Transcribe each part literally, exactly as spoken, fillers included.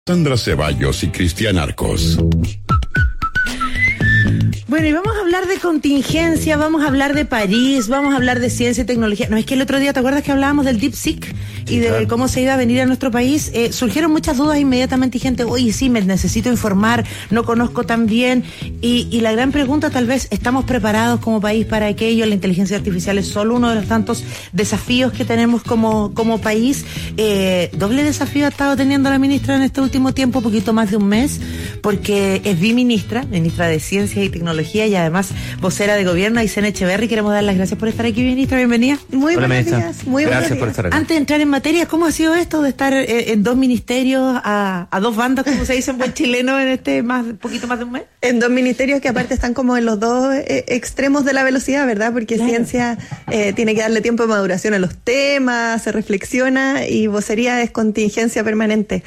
Sandra Ceballos y Cristian Arcos. Bueno, y vamos a hablar de contingencia, vamos a hablar de París, vamos a hablar de ciencia y tecnología. No, es que el otro día, ¿te acuerdas que hablábamos del DeepSeek y de claro. cómo se iba a venir a nuestro país? Eh, surgieron muchas dudas inmediatamente y gente, oye, sí, me necesito informar, no conozco tan bien. Y, y la gran pregunta, tal vez, ¿estamos preparados como país para aquello? La inteligencia artificial es solo uno de los tantos desafíos que tenemos como, como país. Eh, doble desafío ha estado teniendo la ministra en este último tiempo, poquito más de un mes, porque es biministra, ministra de Ciencia y Tecnología, y además vocera de gobierno, Aysén Echeverry. Queremos dar las gracias por estar aquí, ministra, bienvenida. Muy Hola, buenos días. Muy gracias buenos por estar aquí. Antes de entrar en materia, ¿cómo ha sido esto de estar eh, en dos ministerios, a, a dos bandas, como se dice en buen chileno, en este más poquito más de un mes? En dos ministerios que aparte están como en los dos eh, extremos de la velocidad, ¿verdad? Porque claro. Ciencia eh, tiene que darle tiempo de maduración a los temas, se reflexiona, y vocería es contingencia permanente.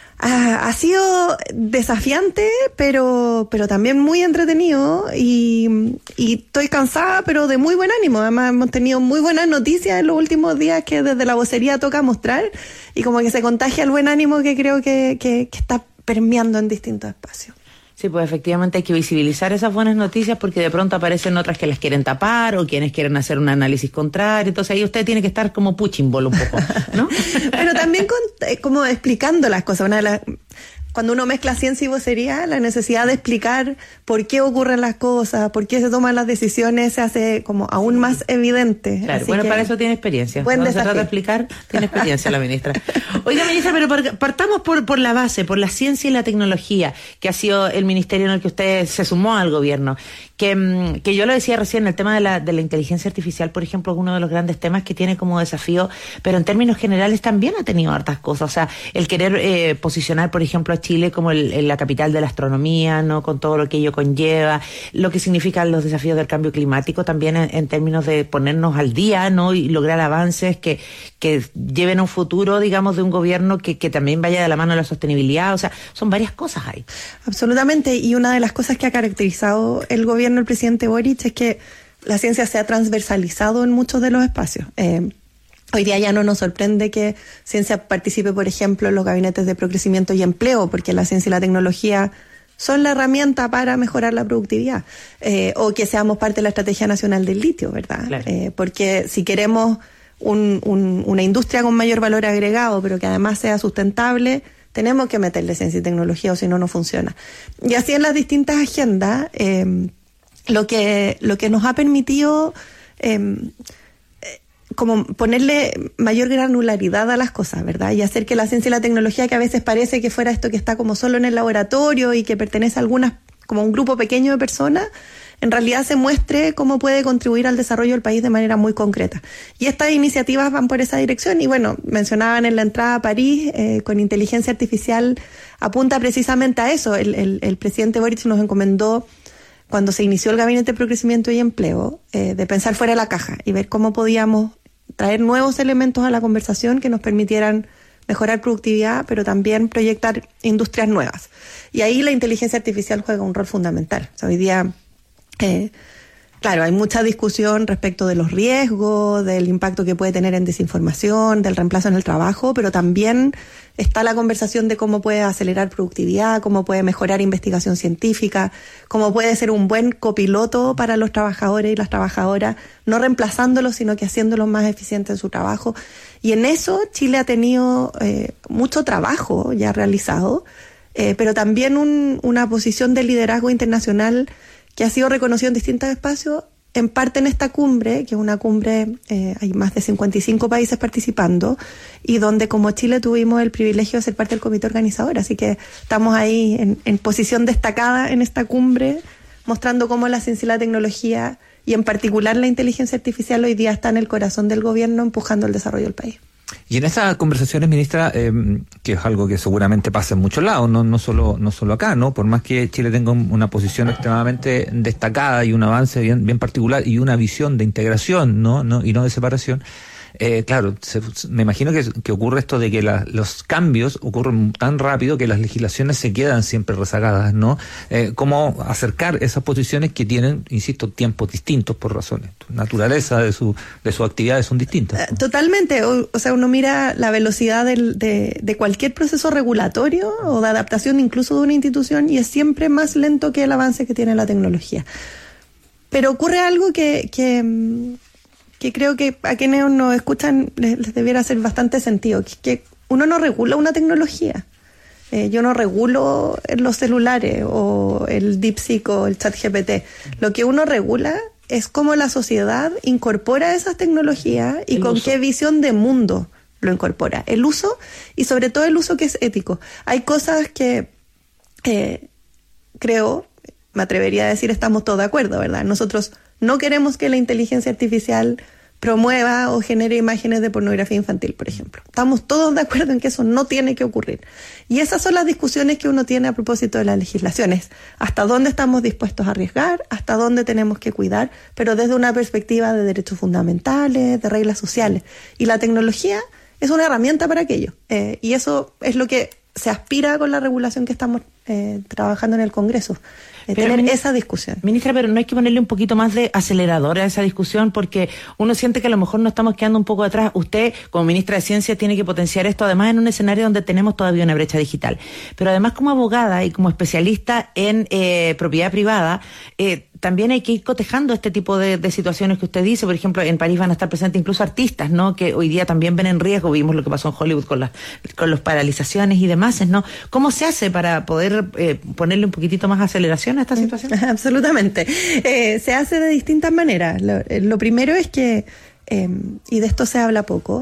Ah, ha sido desafiante, pero pero también muy entretenido, y, y estoy cansada, pero de muy buen ánimo. Además hemos tenido muy buenas noticias en los últimos días que desde la vocería toca mostrar, y como que se contagia el buen ánimo que creo que, que, que está permeando en distintos espacios. Sí, pues efectivamente hay que visibilizar esas buenas noticias, porque de pronto aparecen otras que las quieren tapar o quienes quieren hacer un análisis contrario. Entonces ahí usted tiene que estar como puchimbol un poco, ¿no? Pero también con, eh, como explicando las cosas. Una de las, cuando uno mezcla ciencia y vocería, la necesidad de explicar por qué ocurren las cosas, por qué se toman las decisiones, se hace como aún más evidente. Claro, Así bueno, que, para eso tiene experiencia. Buen Cuando desafío. se trata de explicar, tiene experiencia la ministra. Oiga, ministra, pero partamos por, por la base, por la ciencia y la tecnología, que ha sido el ministerio en el que usted se sumó al gobierno. Que, que yo lo decía recién, el tema de la, de la inteligencia artificial, por ejemplo, es uno de los grandes temas que tiene como desafío, pero en términos generales también ha tenido hartas cosas. O sea, el querer eh, posicionar, por ejemplo, a Chile como el, el, la capital de la astronomía, ¿no? Con todo lo que ello conlleva, lo que significan los desafíos del cambio climático, también en, en términos de ponernos al día, ¿no? Y lograr avances que, que lleven a un futuro, digamos, de un gobierno que, que también vaya de la mano de la sostenibilidad. O sea, son varias cosas ahí. Absolutamente, y una de las cosas que ha caracterizado el gobierno el presidente Boric es que la ciencia se ha transversalizado en muchos de los espacios. Eh, hoy día ya no nos sorprende que ciencia participe, por ejemplo, en los gabinetes de procrecimiento y empleo, porque la ciencia y la tecnología son la herramienta para mejorar la productividad, eh, o que seamos parte de la Estrategia Nacional del Litio, ¿verdad? Claro. Eh, porque si queremos un, un, una industria con mayor valor agregado, pero que además sea sustentable, tenemos que meterle ciencia y tecnología, o si no, no funciona. Y así en las distintas agendas, eh, lo que lo que nos ha permitido eh, eh, como ponerle mayor granularidad a las cosas, ¿verdad? Y hacer que la ciencia y la tecnología, que a veces parece que fuera esto que está como solo en el laboratorio y que pertenece a algunas, como a un grupo pequeño de personas, en realidad se muestre cómo puede contribuir al desarrollo del país de manera muy concreta. Y estas iniciativas van por esa dirección, y bueno, mencionaban en la entrada a París, eh, con inteligencia artificial apunta precisamente a eso. El, el, el presidente Boric nos encomendó, cuando se inició el Gabinete de Procrecimiento y Empleo, eh, de pensar fuera de la caja y ver cómo podíamos traer nuevos elementos a la conversación que nos permitieran mejorar productividad, pero también proyectar industrias nuevas. Y ahí la inteligencia artificial juega un rol fundamental. O sea, hoy día, eh, claro, hay mucha discusión respecto de los riesgos, del impacto que puede tener en desinformación, del reemplazo en el trabajo, pero también está la conversación de cómo puede acelerar productividad, cómo puede mejorar investigación científica, cómo puede ser un buen copiloto para los trabajadores y las trabajadoras, no reemplazándolos, sino que haciéndolos más eficientes en su trabajo. Y en eso Chile ha tenido eh, mucho trabajo ya realizado, eh, pero también un, una posición de liderazgo internacional que ha sido reconocido en distintos espacios, en parte en esta cumbre, que es una cumbre, eh, hay más de cincuenta y cinco países participando, y donde como Chile tuvimos el privilegio de ser parte del comité organizador, así que estamos ahí en, en posición destacada en esta cumbre, mostrando cómo la ciencia y la tecnología, y en particular la inteligencia artificial, hoy día está en el corazón del gobierno, empujando el desarrollo del país. Y en esas conversaciones, ministra, eh, que es algo que seguramente pasa en muchos lados, no no solo no solo acá, ¿no? Por más que Chile tenga una posición extremadamente destacada y un avance bien bien particular y una visión de integración, ¿no? no y no de separación, eh, claro, se, me imagino que, que ocurre esto de que la, los cambios ocurren tan rápido que las legislaciones se quedan siempre rezagadas, ¿no? Eh, ¿Cómo acercar esas posiciones que tienen, insisto, tiempos distintos por razones? Naturaleza de su de sus actividades son distintas, ¿no? Totalmente. O, o sea, uno mira la velocidad del, de, de cualquier proceso regulatorio o de adaptación incluso de una institución y es siempre más lento que el avance que tiene la tecnología. Pero ocurre algo que, que, que creo que a quienes nos escuchan les, les debiera hacer bastante sentido, que, que uno no regula una tecnología. Eh, yo no regulo los celulares o el DeepSeek o el ChatGPT. Lo que uno regula es cómo la sociedad incorpora esas tecnologías y el con uso. Qué visión de mundo lo incorpora. El uso y sobre todo el uso que es ético. Hay cosas que eh, creo... me atrevería a decir, estamos todos de acuerdo, ¿verdad? Nosotros no queremos que la inteligencia artificial promueva o genere imágenes de pornografía infantil, por ejemplo. Estamos todos de acuerdo en que eso no tiene que ocurrir. Y esas son las discusiones que uno tiene a propósito de las legislaciones. ¿Hasta dónde estamos dispuestos a arriesgar? ¿Hasta dónde tenemos que cuidar? Pero desde una perspectiva de derechos fundamentales, de reglas sociales. Y la tecnología es una herramienta para aquello. Eh, y eso es lo que se aspira con la regulación que estamos eh, trabajando en el Congreso. Pero, tener ministra, esa discusión. Ministra, pero no hay que ponerle un poquito más de acelerador a esa discusión porque uno siente que a lo mejor nos estamos quedando un poco atrás. Usted, como ministra de Ciencia, tiene que potenciar esto, además en un escenario donde tenemos todavía una brecha digital. Pero además como abogada y como especialista en eh, propiedad privada, eh, también hay que ir cotejando este tipo de, de situaciones que usted dice. Por ejemplo, en París van a estar presentes incluso artistas, ¿no? Que hoy día también ven en riesgo. Vimos lo que pasó en Hollywood con las con los paralizaciones y demás, ¿no? ¿Cómo se hace para poder eh, ponerle un poquitito más aceleración a esta situación? Absolutamente. Eh, se hace de distintas maneras. Lo, lo primero es que, eh, y de esto se habla poco,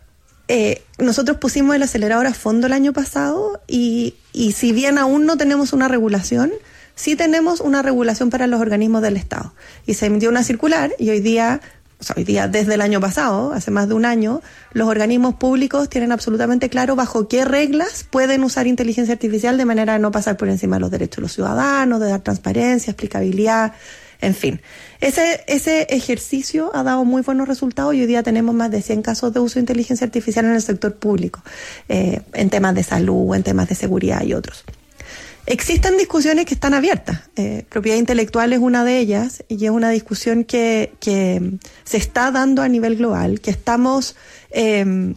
eh, nosotros pusimos el acelerador a fondo el año pasado y, y si bien aún no tenemos una regulación, sí tenemos una regulación para los organismos del Estado. Y se emitió una circular y hoy día, o sea, hoy día desde el año pasado, hace más de un año, los organismos públicos tienen absolutamente claro bajo qué reglas pueden usar inteligencia artificial de manera de no pasar por encima de los derechos de los ciudadanos, de dar transparencia, explicabilidad, en fin. Ese, ese ejercicio ha dado muy buenos resultados y hoy día tenemos más de cien casos de uso de inteligencia artificial en el sector público, eh, en temas de salud, en temas de seguridad y otros. Existen discusiones que están abiertas. Eh, propiedad intelectual es una de ellas y es una discusión que, que se está dando a nivel global, que estamos eh,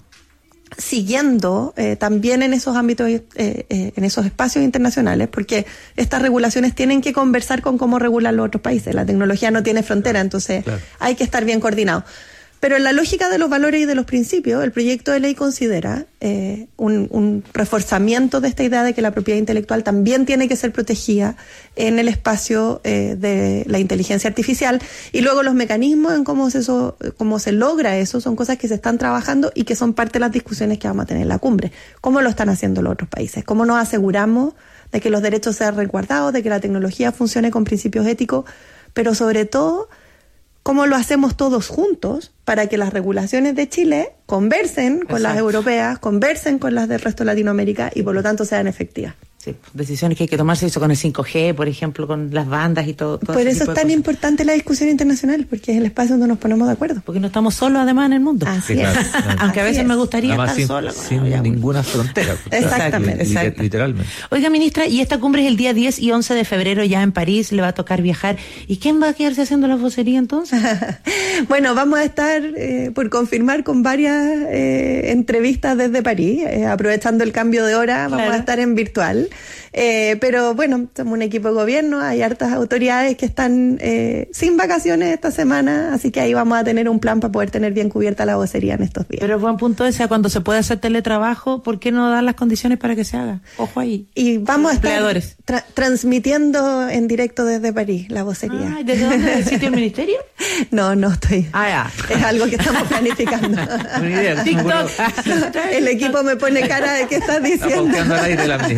siguiendo eh, también en esos ámbitos, eh, eh, en esos espacios internacionales, porque estas regulaciones tienen que conversar con cómo regulan los otros países. La tecnología no tiene frontera, entonces claro, hay que estar bien coordinados. Pero en la lógica de los valores y de los principios, el proyecto de ley considera eh, un, un reforzamiento de esta idea de que la propiedad intelectual también tiene que ser protegida en el espacio eh, de la inteligencia artificial. Y luego los mecanismos en cómo se, eso, cómo se logra eso son cosas que se están trabajando y que son parte de las discusiones que vamos a tener en la cumbre. ¿Cómo lo están haciendo los otros países? ¿Cómo nos aseguramos de que los derechos sean resguardados, de que la tecnología funcione con principios éticos? Pero sobre todo, ¿cómo lo hacemos todos juntos para que las regulaciones de Chile conversen con Exacto. las europeas, conversen con las del resto de Latinoamérica y por lo tanto sean efectivas? Sí, decisiones que hay que tomarse, eso con el cinco G, por ejemplo, con las bandas y todo. todo por eso es tan importante la discusión internacional, porque es el espacio donde nos ponemos de acuerdo. Porque no estamos solos además en el mundo. Así sí, es. Claro, claro. Aunque a veces Así me es. gustaría Además, estar sin, sola. sin Bueno, ninguna frontera. Exactamente. Exacto. Literalmente. Oiga, ministra, y esta cumbre es el día diez y once de febrero ya en París, le va a tocar viajar. ¿Y quién va a quedarse haciendo la vocería entonces? Bueno, vamos a estar eh, por confirmar con varias eh, entrevistas desde París, eh, aprovechando el cambio de hora, vamos claro. a estar en virtual. Eh, pero bueno, somos un equipo de gobierno, hay hartas autoridades que están eh, sin vacaciones esta semana, así que ahí vamos a tener un plan para poder tener bien cubierta la vocería en estos días. Pero buen punto ese, cuando se puede hacer teletrabajo, ¿por qué no dar las condiciones para que se haga? Ojo ahí. Y vamos a estar tra- transmitiendo en directo desde París la vocería. Ah, ¿desde dónde? ¿Del sitio del ministerio? No, no estoy. Ah, ya. Es algo que estamos planificando. TikTok. El equipo me pone cara de qué estás diciendo. Está al aire la ministra.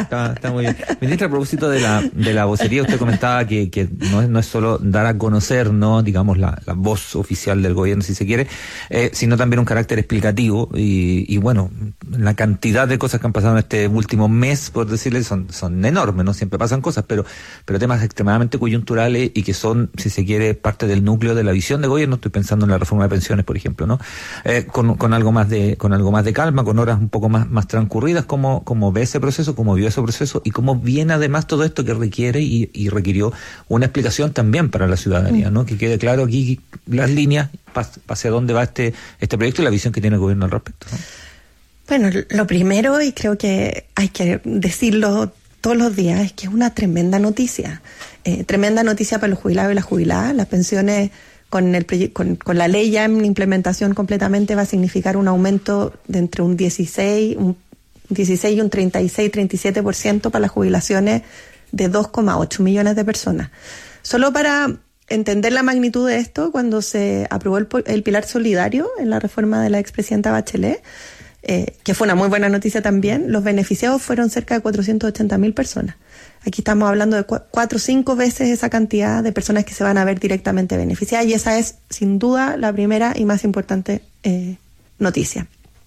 Está, está muy bien. Ministra, a propósito de la, de la vocería, usted comentaba que, que no es, no es solo dar a conocer, ¿no? Digamos, la, la voz oficial del gobierno, si se quiere, eh, sino también un carácter explicativo y, y bueno, la cantidad de cosas que han pasado en este último mes, por decirle, son, son enormes, ¿no? Siempre pasan cosas, pero, pero temas extremadamente coyunturales y que son, si se quiere, parte del núcleo de la visión de gobierno. Estoy pensando en la reforma de pensiones, por ejemplo, ¿no? Eh, con, con algo más de, con algo más de calma, con horas un poco más, más transcurridas, cómo, cómo ve ese proceso, cómo vio ese proceso y cómo viene además todo esto que requiere y, y requirió una explicación también para la ciudadanía, ¿no? Que quede claro aquí las líneas, hacia dónde va este, este proyecto y la visión que tiene el gobierno al respecto, ¿no? Bueno, lo primero, y creo que hay que decirlo todos los días, es que es una tremenda noticia. Eh, tremenda noticia para los jubilados y las jubiladas. Las pensiones con, el proye- con, con la ley ya en implementación completamente va a significar un aumento de entre un dieciséis, un dieciséis y un treinta y seis, treinta y siete por ciento para las jubilaciones de dos coma ocho millones de personas. Solo para entender la magnitud de esto, cuando se aprobó el, el pilar solidario en la reforma de la expresidenta Bachelet, eh, que fue una muy buena noticia también, los beneficiados fueron cerca de cuatrocientas ochenta mil personas. Aquí estamos hablando de cu- cuatro o cinco veces esa cantidad de personas que se van a ver directamente beneficiadas, y esa es sin duda la primera y más importante eh, noticia.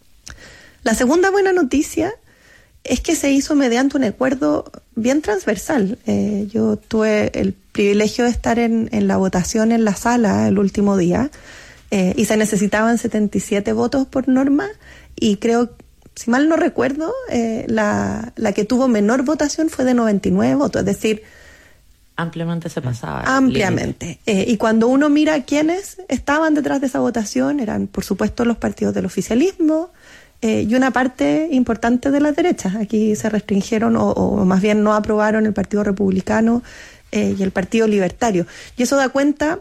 La segunda buena noticia es que se hizo mediante un acuerdo bien transversal. Eh, yo tuve el privilegio de estar en, en la votación en la sala el último día, eh, y se necesitaban setenta y siete votos por norma, y creo, si mal no recuerdo, eh, la, la que tuvo menor votación fue de noventa y nueve votos, es decir, ampliamente se pasaba. Ampliamente. Eh, y cuando uno mira quiénes estaban detrás de esa votación, eran, por supuesto, los partidos del oficialismo, Eh, y una parte importante de las derechas. Aquí se restringieron o, o más bien no aprobaron el Partido Republicano eh, y el Partido Libertario. Y eso da cuenta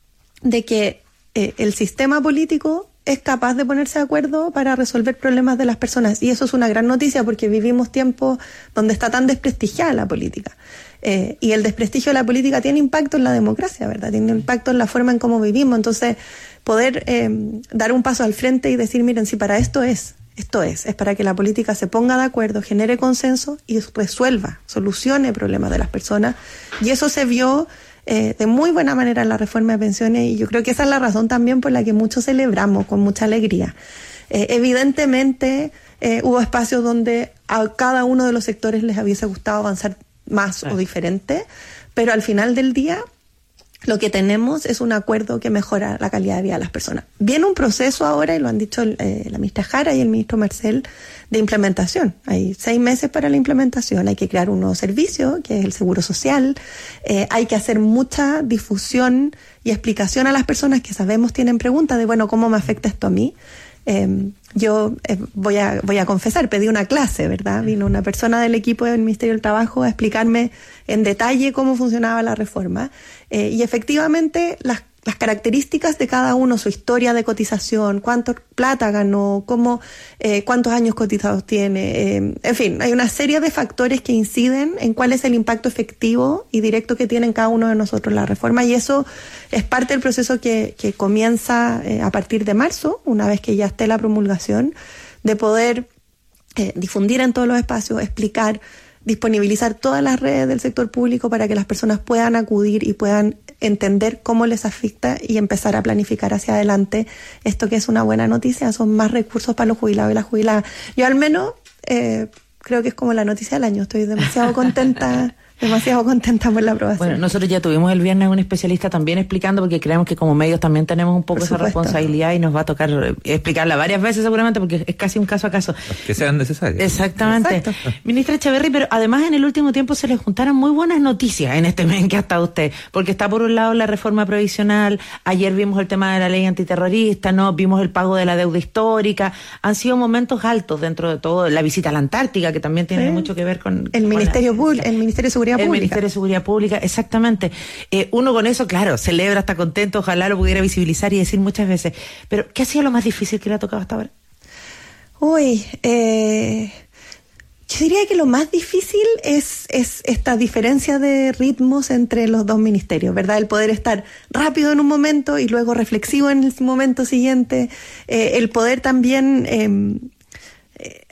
de que eh, el sistema político es capaz de ponerse de acuerdo para resolver problemas de las personas. Y eso es una gran noticia porque vivimos tiempos donde está tan desprestigiada la política. Eh, y el desprestigio de la política tiene impacto en la democracia, ¿verdad? Tiene impacto en la forma en cómo vivimos. Entonces, poder eh, dar un paso al frente y decir, miren, si para esto es, Esto es, es para que la política se ponga de acuerdo, genere consenso y resuelva, solucione problemas de las personas. Y eso se vio eh, de muy buena manera en la reforma de pensiones, y yo creo que esa es la razón también por la que muchos celebramos con mucha alegría. Eh, evidentemente eh, hubo espacios donde a cada uno de los sectores les hubiese gustado avanzar más sí. o diferente, pero al final del día lo que tenemos es un acuerdo que mejora la calidad de vida de las personas. Viene un proceso ahora, y lo han dicho eh, la ministra Jara y el ministro Marcel, de implementación. Hay seis meses para la implementación, hay que crear un nuevo servicio, que es el Seguro Social, eh, hay que hacer mucha difusión y explicación a las personas que sabemos tienen preguntas de, bueno, ¿cómo me afecta esto a mí? Eh, yo eh, voy a voy a confesar, pedí una clase, ¿verdad? Vino una persona del equipo del Ministerio del Trabajo a explicarme en detalle cómo funcionaba la reforma, eh, y efectivamente las, las características de cada uno, su historia de cotización, cuánto plata ganó, cómo, eh, cuántos años cotizados tiene, eh, en fin, hay una serie de factores que inciden en cuál es el impacto efectivo y directo que tiene en cada uno de nosotros la reforma, y eso es parte del proceso que, que comienza eh, a partir de marzo, una vez que ya esté la promulgación, de poder eh, difundir en todos los espacios, explicar, disponibilizar todas las redes del sector público para que las personas puedan acudir y puedan entender cómo les afecta y empezar a planificar hacia adelante esto, que es una buena noticia, son más recursos para los jubilados y las jubiladas. Yo al menos eh, creo que es como la noticia del año, estoy demasiado contenta. Demasiado contenta por la aprobación. Bueno, nosotros ya tuvimos el viernes un especialista también explicando, porque creemos que como medios también tenemos un poco esa responsabilidad y nos va a tocar explicarla varias veces seguramente, porque es casi un caso a caso. Que sean necesarios. Exactamente. Exacto. Ministra Echeverri, pero además en el último tiempo se le juntaron muy buenas noticias en este mes en que ha estado usted, porque está por un lado la reforma provisional, ayer vimos el tema de la ley antiterrorista, no vimos el pago de la deuda histórica, han sido momentos altos dentro de todo, la visita a la Antártica, que también tiene sí. mucho que ver con... El con Ministerio la, el Ministerio de Seguridad El Pública. Ministerio de Seguridad Pública, exactamente. Eh, uno con eso, claro, celebra, está contento, ojalá lo pudiera visibilizar y decir muchas veces. Pero, ¿qué ha sido lo más difícil que le ha tocado hasta ahora? Uy, eh, yo diría que lo más difícil es, es esta diferencia de ritmos entre los dos ministerios, ¿verdad? El poder estar rápido en un momento y luego reflexivo en el momento siguiente, eh, el poder también... Eh,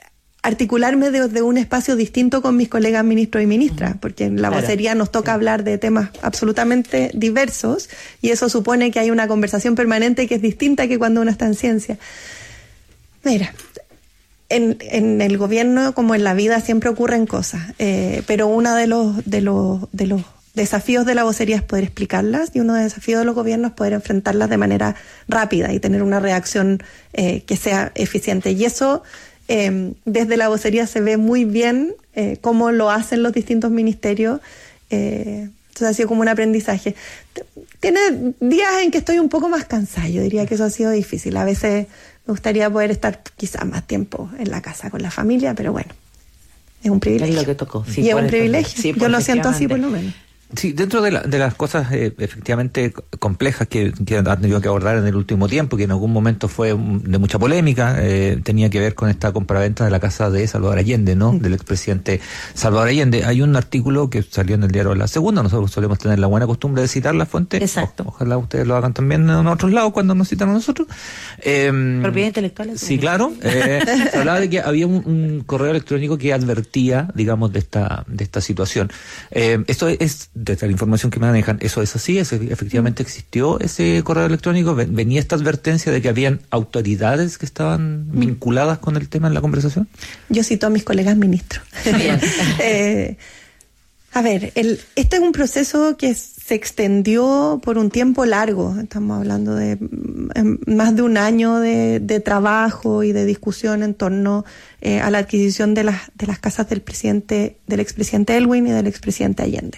articularme desde un espacio distinto con mis colegas ministros y ministras, porque en la Claro. vocería nos toca Sí. hablar de temas absolutamente diversos y eso supone que hay una conversación permanente que es distinta que cuando uno está en ciencia. Mira, en, en el gobierno como en la vida siempre ocurren cosas, eh, pero uno de los, de los, de los desafíos de la vocería es poder explicarlas y uno de los desafíos de los gobiernos es poder enfrentarlas de manera rápida y tener una reacción eh, que sea eficiente. Y eso eh, desde la vocería se ve muy bien eh, cómo lo hacen los distintos ministerios. Eh, entonces ha sido como un aprendizaje. Tiene días en que estoy un poco más cansada, yo diría que eso ha sido difícil. A veces me gustaría poder estar quizás más tiempo en la casa con la familia, pero bueno, es un privilegio. Es lo que tocó. Sí, y es por un el- privilegio. sí, Yo pues, lo siento así por lo efectivamente. menos. Sí, dentro de, la, de las cosas eh, efectivamente complejas que, que han tenido que abordar en el último tiempo, que en algún momento fue un- de mucha polémica, eh, tenía que ver con esta compraventa de la casa de Salvador Allende, ¿no? Del expresidente Salvador Allende. Hay un artículo que salió en el diario La Segunda, nosotros solemos tener la buena costumbre de citar la fuente. Exacto. O- ojalá ustedes lo hagan también en otros lados cuando nos citan a nosotros. Eh, Propiedad intelectual. es Sí, un- claro. Eh, se hablaba de que había un, un correo electrónico que advertía, digamos, de esta de esta situación. Eh, esto es, desde la información que manejan, ¿eso es así? ¿Es, efectivamente existió ese correo electrónico? Ven- ¿Venía esta advertencia de que habían autoridades que estaban vinculadas con el tema en la conversación? Yo cito a mis colegas ministros. Bien. Eh, a ver, el, este es un proceso que se extendió por un tiempo largo. Estamos hablando de mm, más de un año de, de trabajo y de discusión en torno eh, a la adquisición de las, de las casas del presidente, del expresidente Elwin y del expresidente Allende.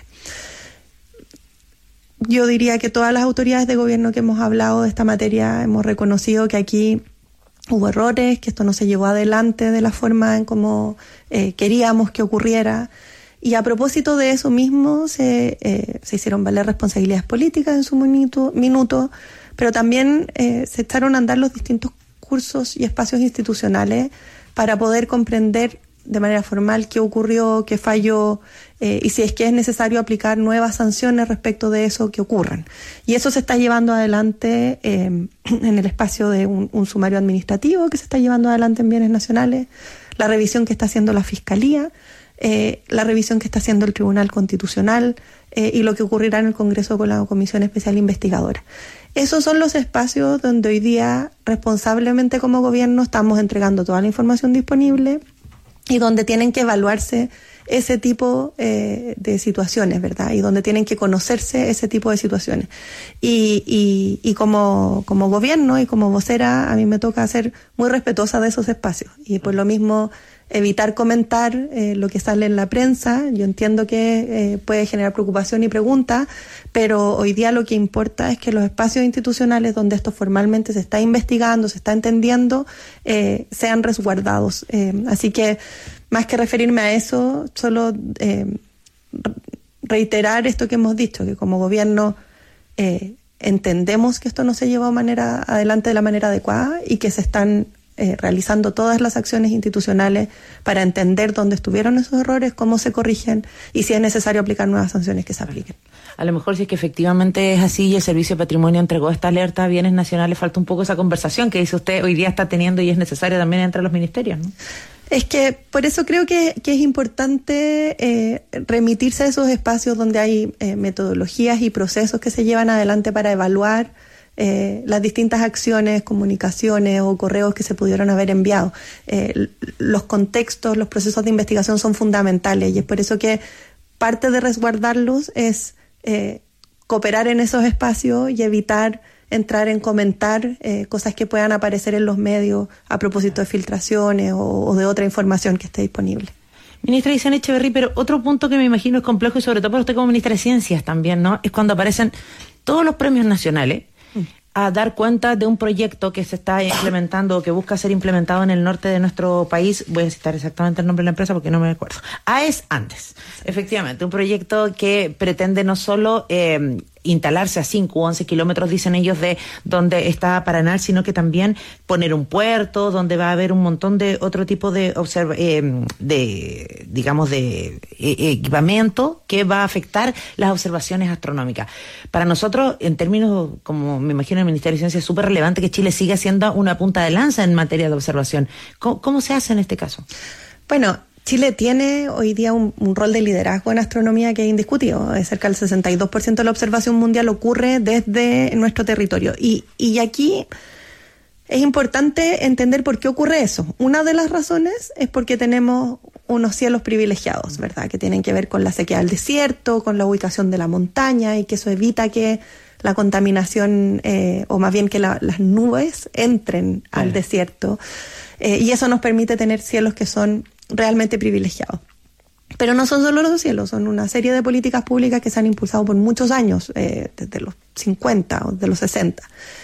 Yo diría que todas las autoridades de gobierno que hemos hablado de esta materia hemos reconocido que aquí hubo errores, que esto no se llevó adelante de la forma en como eh, queríamos que ocurriera. Y a propósito de eso mismo, se, eh, se hicieron valer responsabilidades políticas en su minuto, minuto pero también eh, se echaron a andar los distintos cursos y espacios institucionales para poder comprender de manera formal qué ocurrió, qué falló, eh, y si es que es necesario aplicar nuevas sanciones respecto de eso que ocurran. Y eso se está llevando adelante eh, en el espacio de un, un sumario administrativo que se está llevando adelante en bienes nacionales, la revisión que está haciendo la Fiscalía, eh, la revisión que está haciendo el Tribunal Constitucional eh, y lo que ocurrirá en el Congreso con la Comisión Especial Investigadora. Esos son los espacios donde hoy día responsablemente como gobierno estamos entregando toda la información disponible y donde tienen que evaluarse ese tipo eh, de situaciones, ¿verdad? Y donde tienen que conocerse ese tipo de situaciones. Y, y, y como, como gobierno y como vocera, a mí me toca ser muy respetuosa de esos espacios. Y por lo mismo, evitar comentar eh, lo que sale en la prensa. Yo entiendo que eh, puede generar preocupación y preguntas, pero hoy día lo que importa es que los espacios institucionales donde esto formalmente se está investigando, se está entendiendo, eh, sean resguardados. Eh, así que, más que referirme a eso, solo eh, reiterar esto que hemos dicho, que como gobierno eh, entendemos que esto no se llevó a manera, adelante de la manera adecuada y que se están Eh, realizando todas las acciones institucionales para entender dónde estuvieron esos errores, cómo se corrigen y si es necesario aplicar nuevas sanciones que se apliquen. A lo mejor si es que efectivamente es así y el Servicio de Patrimonio entregó esta alerta a bienes nacionales, falta un poco esa conversación que dice usted hoy día está teniendo y es necesaria también entre los ministerios, ¿no? Es que por eso creo que, que es importante eh, remitirse a esos espacios donde hay eh, metodologías y procesos que se llevan adelante para evaluar Eh, las distintas acciones, comunicaciones o correos que se pudieron haber enviado. Eh, los contextos, los procesos de investigación son fundamentales y es por eso que parte de resguardarlos es eh, cooperar en esos espacios y evitar entrar en comentar eh, cosas que puedan aparecer en los medios a propósito de filtraciones o, o de otra información que esté disponible. Ministra Ixana Echeverry, pero otro punto que me imagino es complejo y sobre todo para usted como ministra de Ciencias también, ¿no? Es cuando aparecen todos los premios nacionales a dar cuenta de un proyecto que se está implementando o que busca ser implementado en el norte de nuestro país. Voy a citar exactamente el nombre de la empresa porque no me acuerdo. AES Andes. Efectivamente, un proyecto que pretende no solo eh, instalarse a cinco u once kilómetros, dicen ellos, de donde está Paranal, sino que también poner un puerto, donde va a haber un montón de otro tipo de, observa- eh, de digamos, de eh, equipamiento que va a afectar las observaciones astronómicas. Para nosotros, en términos, como me imagino el Ministerio de Ciencia, es súper relevante que Chile siga siendo una punta de lanza en materia de observación. ¿Cómo, cómo se hace en este caso? Bueno, Chile tiene hoy día un, un rol de liderazgo en astronomía que es indiscutido. Es cerca del sesenta y dos por ciento de la observación mundial ocurre desde nuestro territorio. Y, y aquí es importante entender por qué ocurre eso. Una de las razones es porque tenemos unos cielos privilegiados, ¿verdad? Que tienen que ver con la sequía del desierto, con la ubicación de la montaña, y que eso evita que la contaminación, eh, o más bien que la, las nubes entren sí. al desierto. Eh, y eso nos permite tener cielos que son realmente privilegiados. Pero no son solo los cielos, son una serie de políticas públicas que se han impulsado por muchos años, eh, desde los cincuenta o de los sesenta,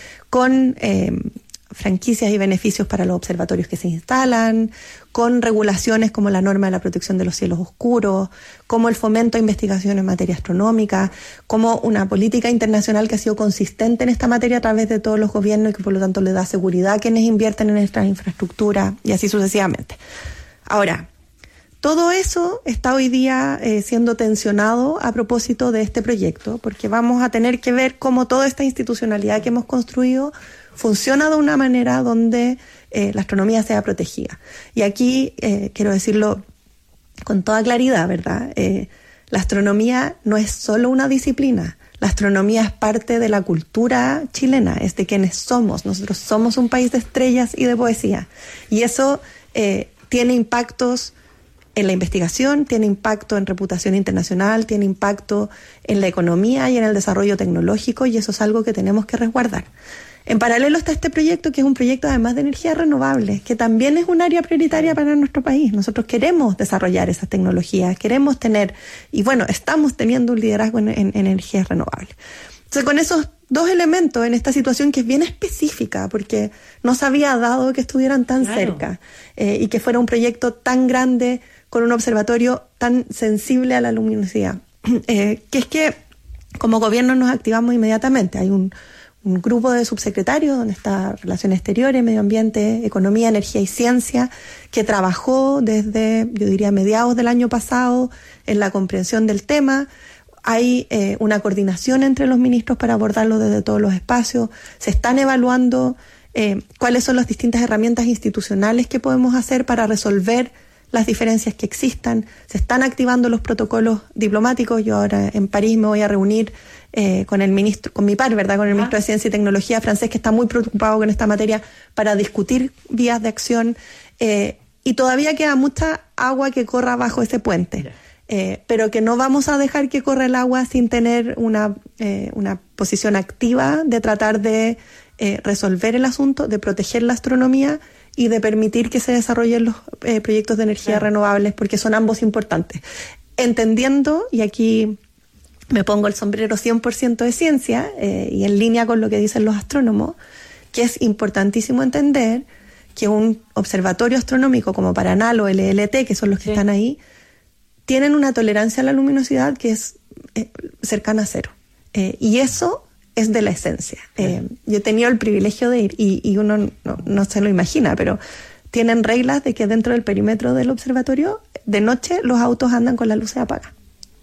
con eh, franquicias y beneficios para los observatorios que se instalan, con regulaciones como la norma de la protección de los cielos oscuros, como el fomento a investigación en materia astronómica, como una política internacional que ha sido consistente en esta materia a través de todos los gobiernos y que por lo tanto le da seguridad a quienes invierten en esta infraestructura y así sucesivamente. Ahora, todo eso está hoy día eh, siendo tensionado a propósito de este proyecto, porque vamos a tener que ver cómo toda esta institucionalidad que hemos construido funciona de una manera donde eh, la astronomía sea protegida. Y aquí eh, quiero decirlo con toda claridad, ¿verdad? Eh, la astronomía no es solo una disciplina. La astronomía es parte de la cultura chilena, es de quienes somos. Nosotros somos un país de estrellas y de poesía. Y eso eh, tiene impactos en la investigación, tiene impacto en reputación internacional, tiene impacto en la economía y en el desarrollo tecnológico, y eso es algo que tenemos que resguardar. En paralelo está este proyecto, que es un proyecto además de energías renovables, que también es un área prioritaria para nuestro país. Nosotros queremos desarrollar esas tecnologías, queremos tener, y bueno, estamos teniendo un liderazgo en, en, en energías renovables. Entonces, con esos dos elementos en esta situación que es bien específica, porque no se había dado que estuvieran tan claro. cerca eh, y que fuera un proyecto tan grande con un observatorio tan sensible a la luminosidad, eh, que es que como gobierno nos activamos inmediatamente. Hay un, un grupo de subsecretarios donde está Relaciones Exteriores, Medio Ambiente, Economía, Energía y Ciencia, que trabajó desde, yo diría, mediados del año pasado en la comprensión del tema. Hay eh, una coordinación entre los ministros para abordarlo desde todos los espacios. Se están evaluando eh, cuáles son las distintas herramientas institucionales que podemos hacer para resolver las diferencias que existan. Se están activando los protocolos diplomáticos. Yo ahora en París me voy a reunir eh, con el ministro, con mi par, ¿verdad? Con el ministro de Ciencia y Tecnología francés, que está muy preocupado con esta materia, para discutir vías de acción. Eh, y todavía queda mucha agua que corra bajo ese puente. Eh, pero que no vamos a dejar que corra el agua sin tener una, eh, una posición activa de tratar de eh, resolver el asunto, de proteger la astronomía y de permitir que se desarrollen los eh, proyectos de energía claro. renovables, porque son ambos importantes. Entendiendo, y aquí me pongo el sombrero cien por ciento de ciencia, eh, y en línea con lo que dicen los astrónomos, que es importantísimo entender que un observatorio astronómico como Paraná o L L T, que son los que sí. están ahí, tienen una tolerancia a la luminosidad que es eh, cercana a cero. Eh, y eso es de la esencia. Eh, yo he tenido el privilegio de ir, y, y uno no, no se lo imagina, pero tienen reglas de que dentro del perímetro del observatorio, de noche, los autos andan con las luces apagadas.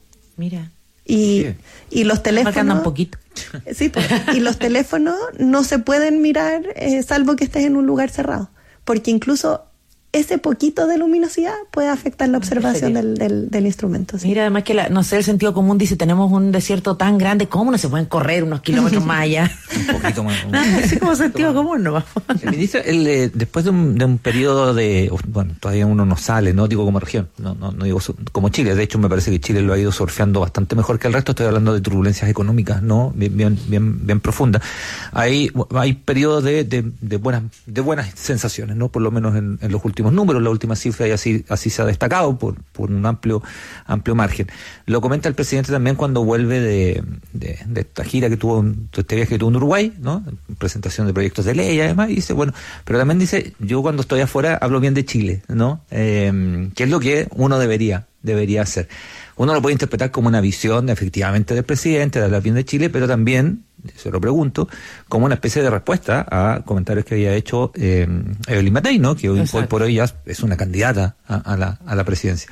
Mira. Y, sí. y los teléfonos... Andan un poquito. Sí, pues, y los teléfonos no se pueden mirar eh, salvo que estés en un lugar cerrado. Porque incluso ese poquito de luminosidad puede afectar la observación del, del, del instrumento. ¿Sí? Mira, además que, la, no sé, el sentido común dice, tenemos un desierto tan grande, ¿cómo no se pueden correr unos kilómetros más allá? Un poquito más. Un... No, es como sentido común, ¿no? El ministro, el, eh, después de un, de un periodo de, bueno, todavía uno no sale, no digo como región, no, no, no digo como Chile, de hecho me parece que Chile lo ha ido surfeando bastante mejor que el resto, estoy hablando de turbulencias económicas, ¿no? Bien, bien, bien, bien profundas. Hay, hay periodos de, de, de buenas, de buenas sensaciones, ¿no? Por lo menos en, en los últimos números, la última cifra, y así así se ha destacado por por un amplio amplio margen. Lo comenta el presidente también cuando vuelve de, de, de esta gira que tuvo, de este viaje que tuvo en Uruguay, ¿no? Presentación de proyectos de ley, además, y dice, bueno, pero también dice, yo cuando estoy afuera hablo bien de Chile, ¿no? Eh, que es lo que uno debería, debería hacer. Uno lo puede interpretar como una visión, efectivamente, del presidente, de hablar bien de Chile, pero también, se lo pregunto, como una especie de respuesta a comentarios que había hecho eh, Evelyn Matei, ¿no? Que hoy, hoy por hoy ya es una candidata a, a, la, a la presidencia.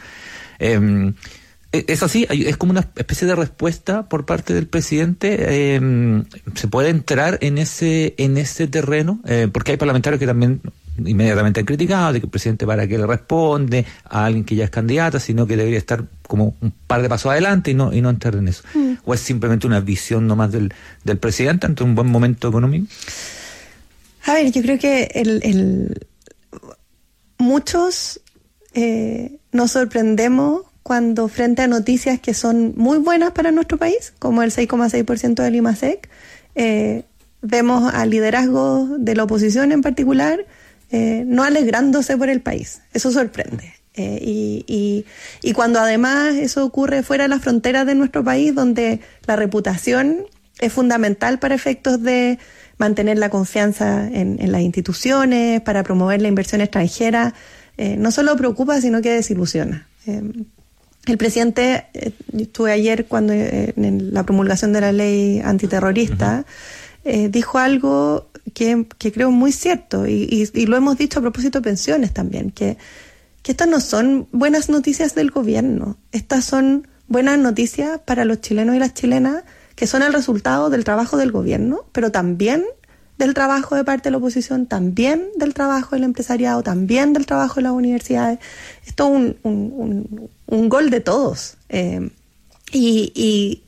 Eh, es así, es como una especie de respuesta por parte del presidente. Eh, ¿se puede entrar en ese en ese terreno? Eh, porque hay parlamentarios que también inmediatamente han criticado, de que el presidente para qué le responde a alguien que ya es candidata, sino que debería estar como un par de pasos adelante y no y no entrar en eso. Mm. ¿O es simplemente una visión nomás del, del presidente ante un buen momento económico? A ver, yo creo que el, el muchos eh, nos sorprendemos cuando frente a noticias que son muy buenas para nuestro país, como el seis coma seis por ciento del IMASEC, eh, vemos al liderazgo de la oposición en particular eh, no alegrándose por el país. Eso sorprende. Eh, y, y, y cuando además eso ocurre fuera de las fronteras de nuestro país, donde la reputación es fundamental para efectos de mantener la confianza en, en las instituciones, para promover la inversión extranjera, eh, no solo preocupa, sino que desilusiona. Eh, el presidente, eh, yo estuve ayer cuando eh, en la promulgación de la ley antiterrorista, uh-huh. eh, dijo algo que, que creo muy cierto, y, y, y lo hemos dicho a propósito de pensiones también, que, que estas no son buenas noticias del gobierno, estas son buenas noticias para los chilenos y las chilenas, que son el resultado del trabajo del gobierno, pero también del trabajo de parte de la oposición, también del trabajo del empresariado, también del trabajo de las universidades. Esto es un, un, un, un gol de todos. Eh, y, y,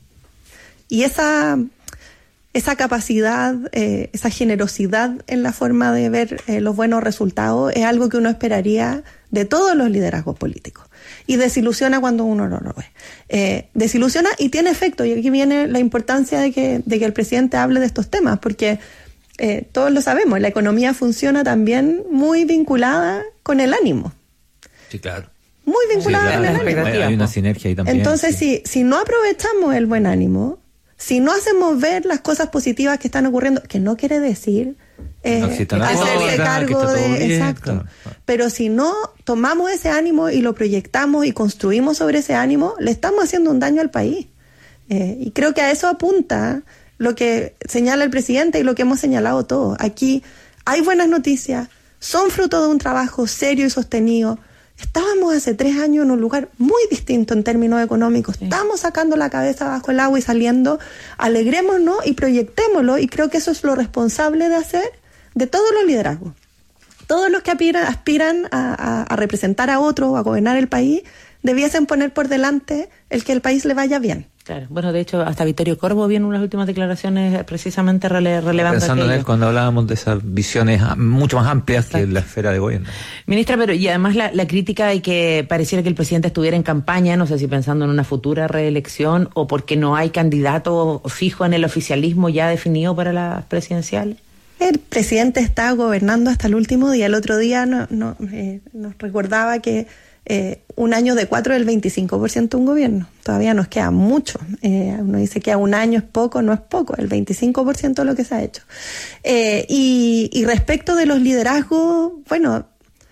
y esa, esa capacidad, eh, esa generosidad en la forma de ver eh, los buenos resultados es algo que uno esperaría de todos los liderazgos políticos. Y desilusiona cuando uno no lo ve. Eh, desilusiona y tiene efecto. Y aquí viene la importancia de que, de que el presidente hable de estos temas, porque eh, todos lo sabemos, la economía funciona también muy vinculada con el ánimo. Sí, claro. Muy vinculada sí, claro. con el ánimo. Hay una sinergia ahí también. Entonces, sí. si, si no aprovechamos el buen ánimo, si no hacemos ver las cosas positivas que están ocurriendo, que no quiere decir eh, no hacerse cargo de... Bien, exacto. Claro. Pero si no tomamos ese ánimo y lo proyectamos y construimos sobre ese ánimo, le estamos haciendo un daño al país. Eh, y creo que a eso apunta lo que señala el presidente y lo que hemos señalado todos. Aquí hay buenas noticias, son fruto de un trabajo serio y sostenido. Estábamos hace tres años en un lugar muy distinto en términos económicos. Sí. Estamos sacando la cabeza bajo el agua y saliendo. Alegrémonos y proyectémoslo, y creo que eso es lo responsable de hacer de todos los liderazgos. Todos los que aspiran, aspiran a, a, a representar a otros o a gobernar el país debiesen poner por delante el que el país le vaya bien. Claro. Bueno, de hecho, hasta Vittorio Corvo vio en unas últimas declaraciones precisamente rele- relevando Pensando aquello. en él cuando hablábamos de esas visiones mucho más amplias Exacto. que la esfera de gobierno. Ministra, pero y además la, la crítica de que pareciera que el presidente estuviera en campaña, no sé si pensando en una futura reelección o porque no hay candidato fijo en el oficialismo ya definido para las presidenciales. El presidente está gobernando hasta el último día. El otro día no, no, eh, nos recordaba que eh, un año de cuatro es el veinticinco por ciento de un gobierno. Todavía nos queda mucho. Eh, uno dice que a un año es poco, no es poco. El veinticinco por ciento de lo que se ha hecho. Eh, y, y respecto de los liderazgos, bueno,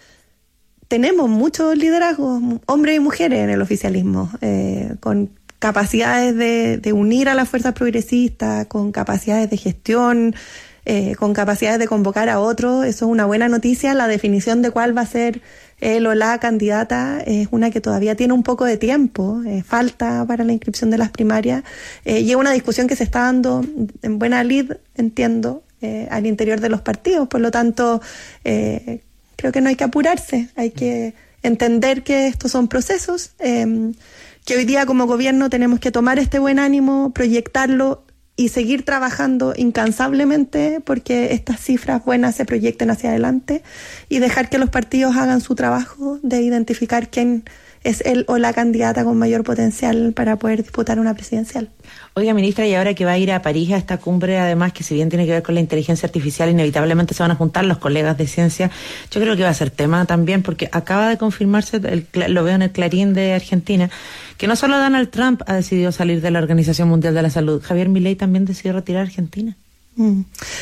tenemos muchos liderazgos, hombres y mujeres en el oficialismo, eh, con capacidades de, de unir a las fuerzas progresistas, con capacidades de gestión, Eh, con capacidades de convocar a otros. Eso es una buena noticia. La definición de cuál va a ser él o la candidata es una que todavía tiene un poco de tiempo, eh, falta para la inscripción de las primarias, eh, y es una discusión que se está dando en buena lid, entiendo, eh, al interior de los partidos. Por lo tanto, eh, creo que no hay que apurarse, hay que entender que estos son procesos, eh, que hoy día como gobierno tenemos que tomar este buen ánimo, proyectarlo y seguir trabajando incansablemente porque estas cifras buenas se proyecten hacia adelante, y dejar que los partidos hagan su trabajo de identificar quién es él o la candidata con mayor potencial para poder disputar una presidencial. Oiga, ministra, y ahora que va a ir a París a esta cumbre, además que si bien tiene que ver con la inteligencia artificial, inevitablemente se van a juntar los colegas de ciencia. Yo creo que va a ser tema también, porque acaba de confirmarse, el, lo veo en el Clarín de Argentina, que no solo Donald Trump ha decidido salir de la Organización Mundial de la Salud, Javier Milei también decidió retirar a Argentina. Mm.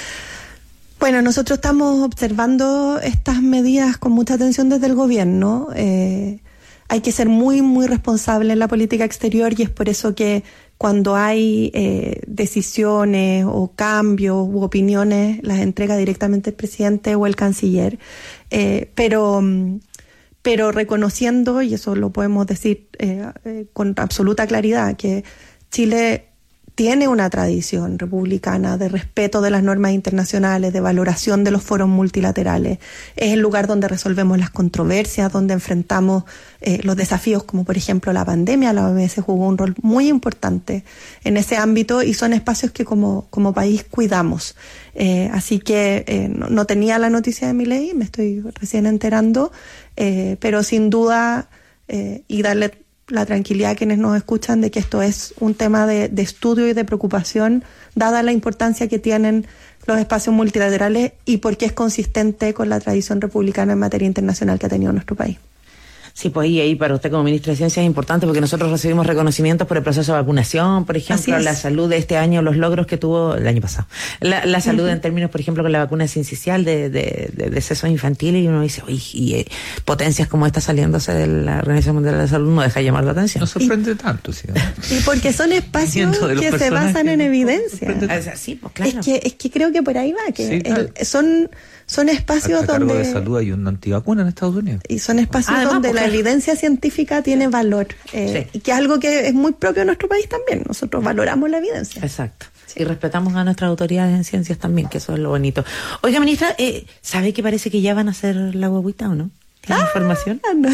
Bueno, nosotros estamos observando estas medidas con mucha atención desde el gobierno. Eh, hay que ser muy, muy responsable en la política exterior, y es por eso que cuando hay eh, decisiones o cambios u opiniones, las entrega directamente el presidente o el canciller. Eh, pero, pero reconociendo, y eso lo podemos decir eh, eh, con absoluta claridad, que Chile tiene una tradición republicana de respeto de las normas internacionales, de valoración de los foros multilaterales. Es el lugar donde resolvemos las controversias, donde enfrentamos eh, los desafíos, como por ejemplo la pandemia. La O M S jugó un rol muy importante en ese ámbito y son espacios que como, como país cuidamos. Eh, así que eh, no, no tenía la noticia de mi ley, me estoy recién enterando, eh, pero sin duda, eh, y darle la tranquilidad a quienes nos escuchan de que esto es un tema de, de estudio y de preocupación, dada la importancia que tienen los espacios multilaterales y porque es consistente con la tradición republicana en materia internacional que ha tenido nuestro país. Sí, pues y ahí para usted como ministra de Ciencia es importante porque nosotros recibimos reconocimientos por el proceso de vacunación, por ejemplo, la salud de este año, los logros que tuvo el año pasado. La, la salud uh-huh. en términos, por ejemplo, con la vacuna sincicial de, de, de decesos infantiles y uno dice, uy, y eh, potencias como esta saliéndose de la Organización Mundial de la Salud no deja llamar la atención. No sorprende y, tanto, sí. Y porque son espacios que se basan en evidencia. Sí, pues claro. Es que, es que creo que por ahí va, que sí, claro. el, son... Son espacios a donde... cargo de salud hay una antivacuna en Estados Unidos. Y son espacios Además, donde la claro. evidencia científica tiene valor. Eh, sí. Y que es algo que es muy propio de nuestro país también. Nosotros valoramos la evidencia. Exacto. Sí. Y respetamos a nuestras autoridades en ciencias también, que eso es lo bonito. Oiga, ministra, eh, ¿sabe que parece que ya van a hacer la guaguita o no? ¿Tiene ah, información? No,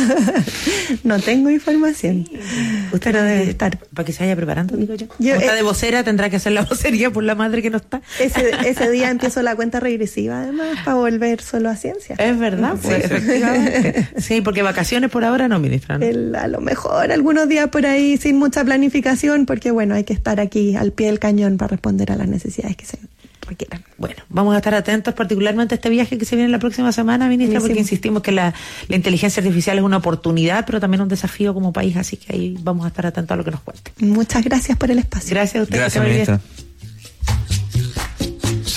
no tengo información. Sí. Usted pero debe estar. Para que se vaya preparando, digo yo. yo está eh, de vocera, tendrá que hacer la vocería por la madre que no está. Ese, ese día empiezo la cuenta regresiva, además, para volver solo a ciencia. Es verdad, pues, sí, efectivamente. Sí, porque vacaciones por ahora no, ministra, ¿no? El, a lo mejor algunos días por ahí sin mucha planificación, porque bueno, hay que estar aquí al pie del cañón para responder a las necesidades que se requieran. Bueno, vamos a estar atentos particularmente a este viaje que se viene la próxima semana, ministra, porque insistimos que la, la inteligencia artificial es una oportunidad, pero también un desafío como país, así que ahí vamos a estar atentos a lo que nos cuente. Muchas gracias por el espacio. Gracias a usted. Gracias, ministra.